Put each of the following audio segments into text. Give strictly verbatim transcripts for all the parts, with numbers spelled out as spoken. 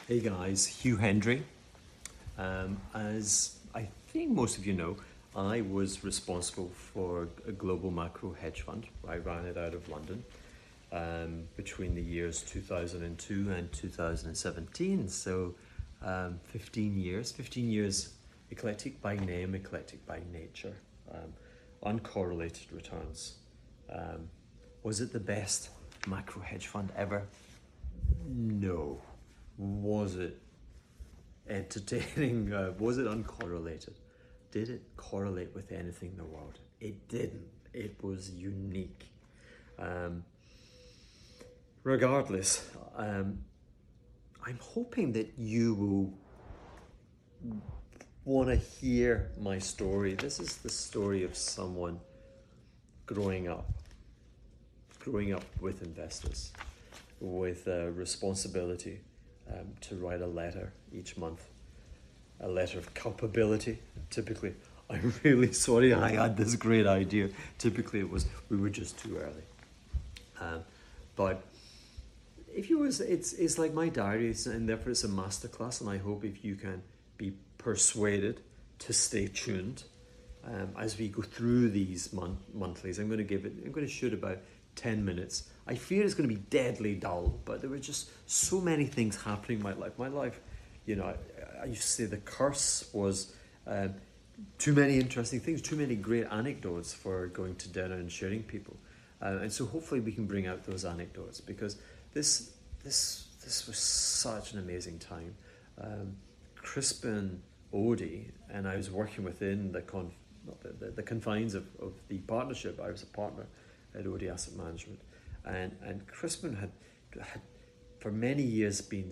Hey guys, Hugh Hendry. Um, as I think most of you know, I was responsible for a global macro hedge fund. I ran it out of London um, between the years two thousand two and two thousand seventeen. So um, fifteen years, fifteen years eclectic by name, eclectic by nature, um, uncorrelated returns. Um, was it the best macro hedge fund ever? No. Was it entertaining? Uh, was it uncorrelated? Did it correlate with anything in the world? It didn't. It was unique. Um, regardless, um, I'm hoping that you will want to hear my story. This is the story of someone growing up, growing up with investors, with uh, responsibility um, to write a letter each month, a letter of culpability. Typically, I'm really sorry I had this great idea. Typically, it was we were just too early. Um, but if you was, it's it's like my diary, and therefore it's a masterclass. And I hope if you can be persuaded to stay tuned um, as we go through these month monthlies. I'm going to give it. I'm going to shoot about ten minutes. I fear it's going to be deadly dull, but there were just so many things happening in my life. My life, you know, I, I used to say the curse was um, too many interesting things, too many great anecdotes for going to dinner and sharing people. Uh, and so hopefully we can bring out those anecdotes, because this this this was such an amazing time. Um, Crispin Odey and I was working within the, con- not the, the, the confines of, of the partnership. I was a partner at Odey Asset Management, and and Crispin had had for many years been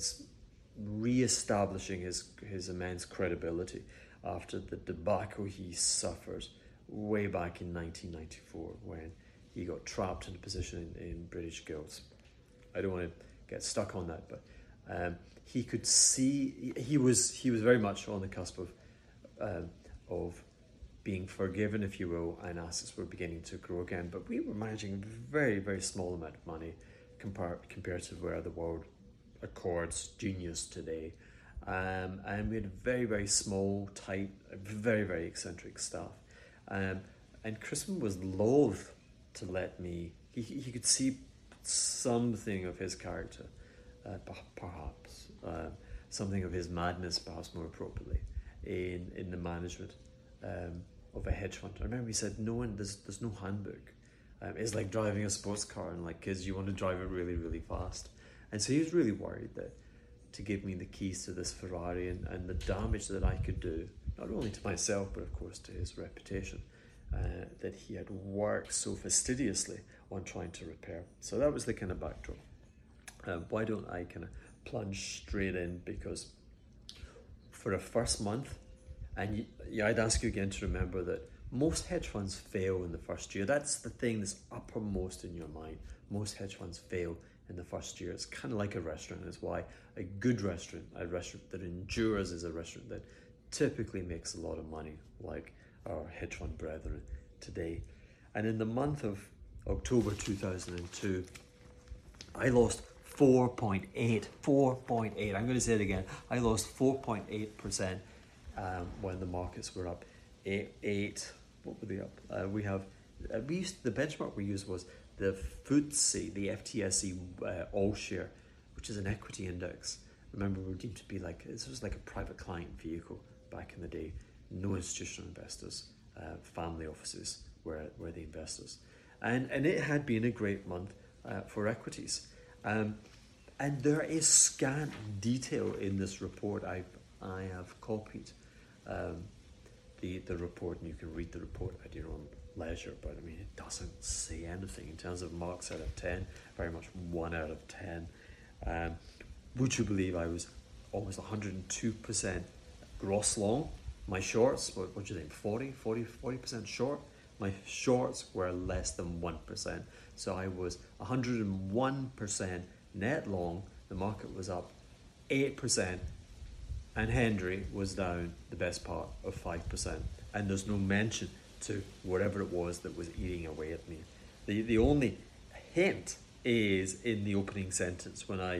re-establishing his his immense credibility after the debacle he suffered way back in nineteen ninety-four when he got trapped in a position in, in British Gilts. I don't want to get stuck on that, but um, he could see he was he was very much on the cusp of um, of being forgiven, if you will, and assets were beginning to grow again. But we were managing a very, very small amount of money compared compared to where the world accords genius today. Um, and we had a very, very small, tight, very, very eccentric staff. Um, and Crispin was loath to let me, he, he could see something of his character, uh, perhaps, uh, something of his madness, perhaps more appropriately, in, in the management Um, of a hedge fund. I remember he said, "No one, there's there's no handbook. Um, it's like driving a sports car, and like kids, you want to drive it really, really fast." And so he was really worried that to give me the keys to this Ferrari and, and the damage that I could do, not only to myself but of course to his reputation, uh, that he had worked so fastidiously on trying to repair. So that was the kind of backdrop. Um, why don't I kind of plunge straight in? Because for a first month. And yeah, I'd ask you again to remember that most hedge funds fail in the first year. That's the thing that's uppermost in your mind. Most hedge funds fail in the first year. It's kind of like a restaurant. It's why a good restaurant, a restaurant that endures, is a restaurant that typically makes a lot of money, like our hedge fund brethren today. And in the month of October two thousand two, I lost four point eight, four point eight. I'm going to say it again. I lost four point eight percent Um, when the markets were up eight, eight what were they up? Uh, we have uh, we used the benchmark we used was the F T S E, the F T S E uh, All Share, which is an equity index. Remember, we were deemed to be like this was like a private client vehicle back in the day. No institutional investors, uh, family offices were were the investors, and and it had been a great month uh, for equities. Um, and there is scant detail in this report. I I have copied um, the the report, and you can read the report at your own leisure. But I mean, it doesn't say anything in terms of marks out of ten. Very much one out of ten. Um, would you believe I was almost one hundred two percent gross long? My shorts, what, what do you think? forty, forty, forty percent short. My shorts were less than one percent. So I was one hundred one percent net long. The market was up eight percent. And Hendry was down the best part of five percent. And there's no mention to whatever it was that was eating away at me. The the only hint is in the opening sentence when I say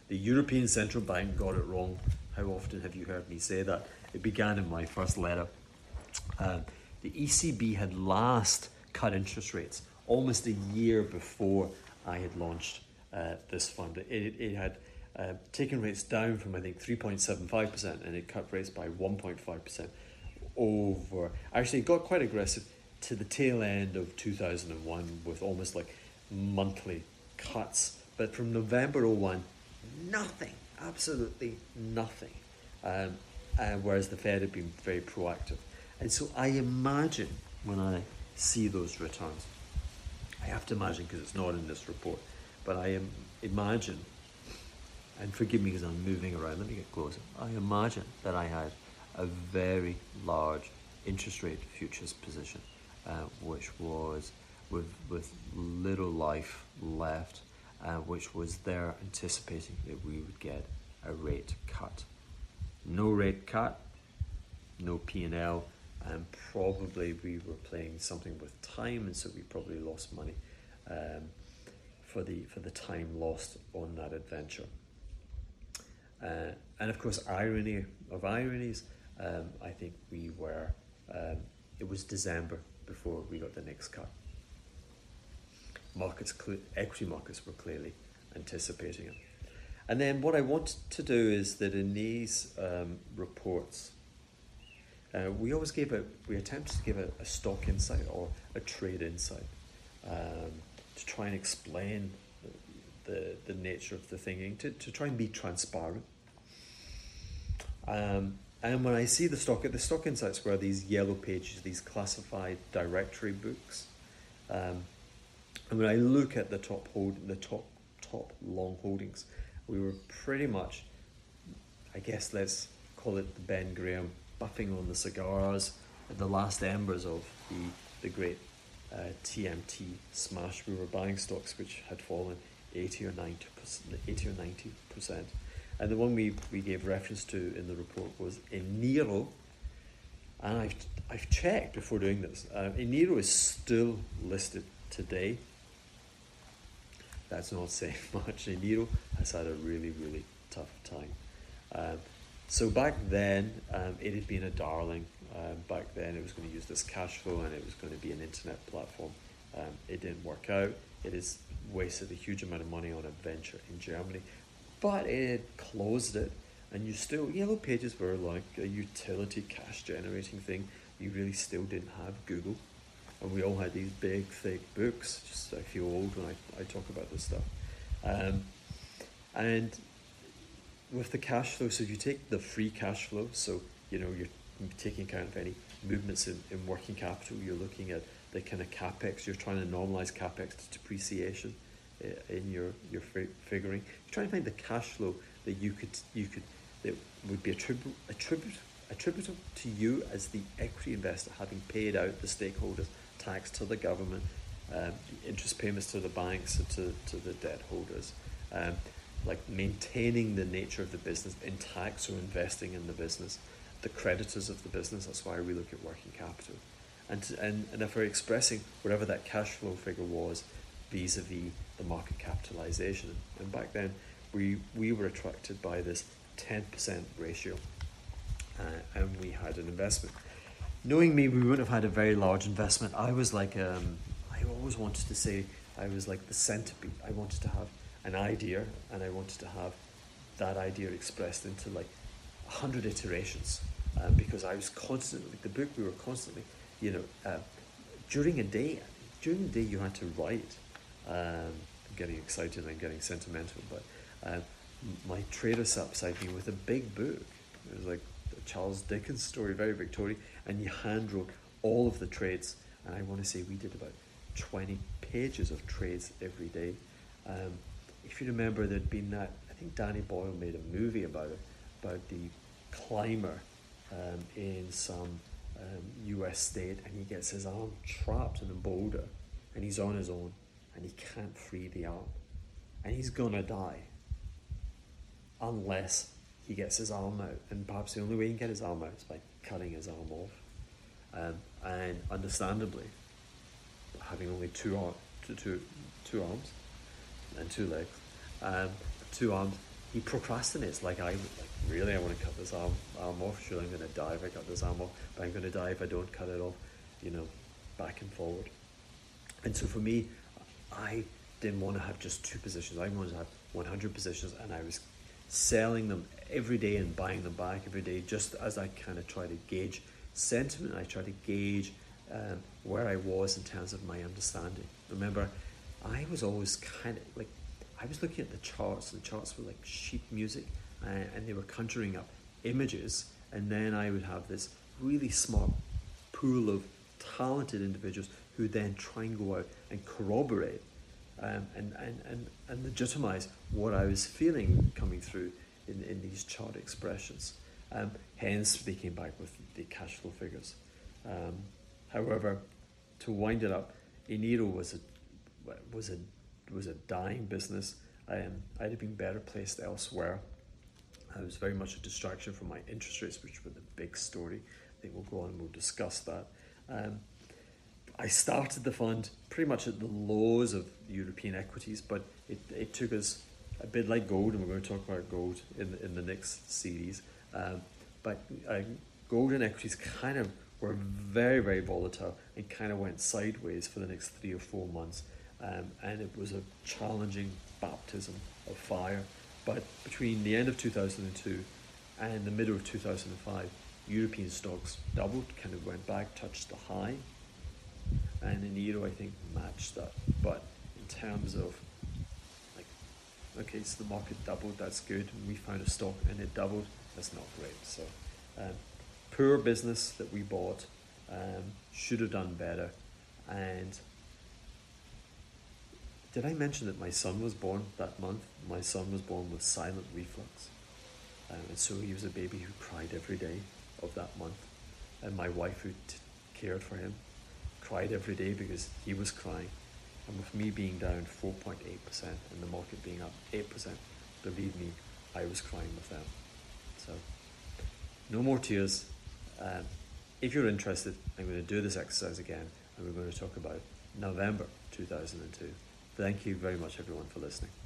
The European Central Bank got it wrong. How often have you heard me say that? It began in my first letter. Uh, the E C B had last cut interest rates almost a year before I had launched uh, this fund. It, it had uh, taken rates down from, I think, three point seven five percent, and it cut rates by one point five percent over. Actually, it got quite aggressive to the tail end of two thousand one with almost like monthly cuts. But from November oh one, nothing, absolutely nothing. Um, uh, whereas the Fed had been very proactive. And so I imagine when I see those returns, I have to imagine because it's not in this report, but I am imagine, and forgive me because I'm moving around, let me get closer. I imagine that I had a very large interest rate futures position, uh, which was with, with little life left, uh, which was there anticipating that we would get a rate cut. No rate cut, no P and L, and probably we were playing something with time, and so we probably lost money um, for the for the time lost on that adventure. Uh, and of course, irony of ironies, um, I think we were, um, it was December before we got the next cut. Markets, equity markets were clearly anticipating it. And then what I want to do is that in these um, reports, uh, we always gave a, we attempted to give a, a stock insight or a trade insight um, to try and explain the, the nature of the thinking, to, to try and be transparent. Um, and when I see the stock, the stock insights were these yellow pages, these classified directory books. Um, and when I look at the top hold, the top top long holdings, we were pretty much, I guess let's call it the Ben Graham buffing on the cigars at the last embers of the the great uh, T M T smash. We were buying stocks which had fallen eighty or ninety percent, eighty or ninety percent. And the one we, we gave reference to in the report was Eniro. And I've, I've checked before doing this. Uh, Eniro is still listed today. That's not saying much. Eniro has had a really, really tough time. Um, so back then, um, it had been a darling. Um, back then, it was going to use this cash flow and it was going to be an internet platform. Um, it didn't work out. It has wasted a huge amount of money on a venture in Germany. But it closed it, and you still, Yellow Pages were like a utility cash generating thing. You really still didn't have Google. And we all had these big, thick books. Just I feel old when I, I talk about this stuff. Um, and with the cash flow, so if you take the free cash flow, so you know you're taking account of any movements in, in working capital, you're looking at the kind of capex, you're trying to normalize capex to depreciation in your your figuring. You're trying to find the cash flow that you could you could that would be attribute attribute attributable to you as the equity investor, having paid out the stakeholders tax to the government, um, interest payments to the banks, to to the debt holders, um, like maintaining the nature of the business intact, so investing in the business, the creditors of the business. That's why we look at working capital, and and and if we're expressing whatever that cash flow figure was vis-a-vis the market capitalization. And back then, we we were attracted by this ten percent ratio, uh, and we had an investment. Knowing me, we wouldn't have had a very large investment. I was like, um, I always wanted to say, I was like the centipede. I wanted to have an idea, and I wanted to have that idea expressed into like a hundred iterations, uh, because I was constantly, like the book, we were constantly, you know, uh, during a day, during the day you had to write. Um, I'm getting excited and I'm getting sentimental, but uh, my trader sat beside me with a big book. It was like a Charles Dickens story, very Victorian, and you hand wrote all of the trades. And I want to say we did about twenty pages of trades every day. Um, if you remember, there'd been that, I think Danny Boyle made a movie about it, about the climber um, in some um, U S state, and he gets his arm trapped in a boulder, and he's on his own. And he can't free the arm. And he's gonna die. Unless he gets his arm out. And perhaps the only way he can get his arm out is by cutting his arm off. Um, and understandably, having only two, arm, two, two, two arms and two legs, um, two arms, he procrastinates like I would. Like, really, I want to cut this arm, arm off. Sure, I'm going to die if I cut this arm off, but I'm going to die if I don't cut it off, you know, back and forward. And so for me, I didn't want to have just two positions. I wanted to have one hundred positions, and I was selling them every day and buying them back every day, just as I kind of try to gauge sentiment. I try to gauge um, where I was in terms of my understanding. Remember, I was always kind of like, I was looking at the charts. The charts were like sheet music, uh, and they were conjuring up images, and then I would have this really smart pool of talented individuals who then try and go out and corroborate um, and, and, and, and legitimize what I was feeling coming through in, in these chart expressions. Um, hence, they came back with the cash flow figures. Um, however, to wind it up, Eniro was a was a was a dying business. Um, I'd have been better placed elsewhere. It was very much a distraction from my interest rates, which were the big story. I think we'll go on and we'll discuss that. Um, I started the fund pretty much at the lows of European equities, but it, it took us a bit like gold, and we're going to talk about gold in the, in the next series. Um, but uh, gold and equities kind of were very, very volatile and kind of went sideways for the next three or four months. Um, and it was a challenging baptism of fire. But between the end of two thousand two and the middle of two thousand five, European stocks doubled, kind of went back, touched the high. And Eniro, I think, matched that. But in terms of, like, okay, so the market doubled, that's good. And we found a stock and it doubled, that's not great. So, um, poor business that we bought, um, should have done better. And did I mention that my son was born that month? My son was born with silent reflux. Um, and so he was a baby who cried every day of that month. And my wife, who t- cared for him, cried every day because he was crying. And with me being down four point eight percent and the market being up eight percent, believe me, I was crying with them. So, no more tears. Um, if you're interested, I'm going to do this exercise again, and we're going to talk about November two thousand two. Thank you very much, everyone, for listening.